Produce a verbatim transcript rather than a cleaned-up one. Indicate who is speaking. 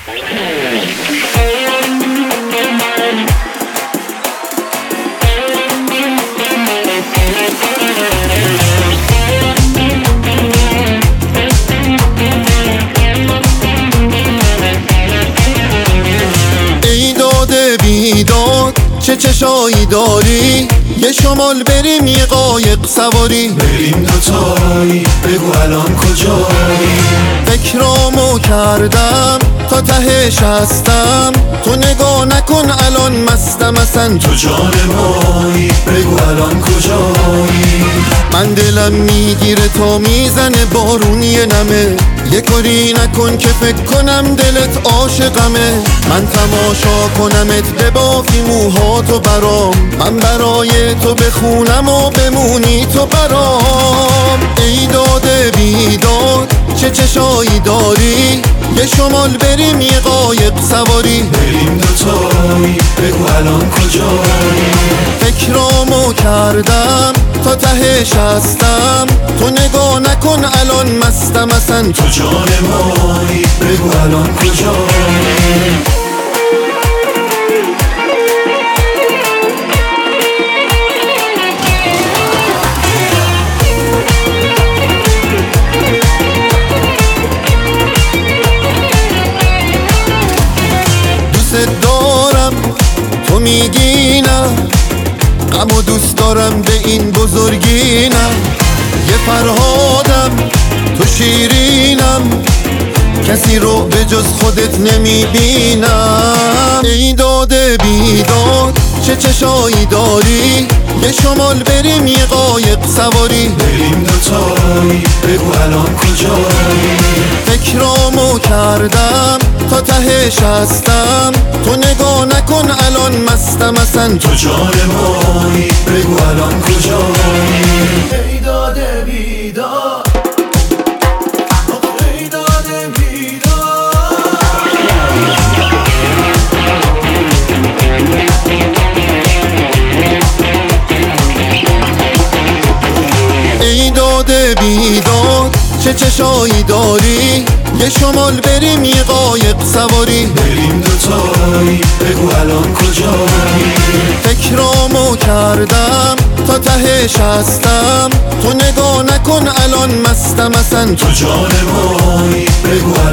Speaker 1: ای داده بیداد چه چشایی داری، یه شمال بریم یه قایق سواری.
Speaker 2: بریم دوتایی بگو الان کجایی.
Speaker 1: فکرامو کردم تا تهش هستم، تو نگاه نکن الان مستم اصلا.
Speaker 2: تو جان مایی بگو الان کجایی.
Speaker 1: من دلم میگیره تا میزنه بارون یه نمه، یه کاری نکن که فکر کنم دلت عاشقمه. من تماشا کنمت ببافی موهاتو برام، من برای تو بخونم و بمونی تو برام. ای داده بیداد چه چشایی داری، یه شمال بریم یه قایق سواری.
Speaker 2: بریم دوتایی بگو الان کجایی.
Speaker 1: فکرامو کردم تا تهش هستم، تو نگاه نکن الان مستم اصلا.
Speaker 2: تو جان مایی بگو الان کجایی.
Speaker 1: دوست دارم تو میگی نه، غم و دوست دارم به این بزرگی نه. یه فرهادم تو شیرینم، کسی رو به جز خودت نمیبینم. ای داده بیداد چه چشایی داری، یه شمال بریم یه قایق سواری.
Speaker 2: بریم دوتایی بگو الان کجایی.
Speaker 1: فکرامو کردم تا تهش هستم، تو نگاه نکن الان مستم اصلا.
Speaker 2: تو جان مایی بگو الان کجایی. ای داده بیداد، ای داده بیداد.
Speaker 1: ای داده بیداد چه چشایی داری، یه شمال بریم یه قایق سواری.
Speaker 2: بریم دوتایی بگو الان کجایی.
Speaker 1: فکرامو کردم تا تهش هستم، تو نگاه نکن الان مستم اصلا.
Speaker 2: تو جان مایی بگو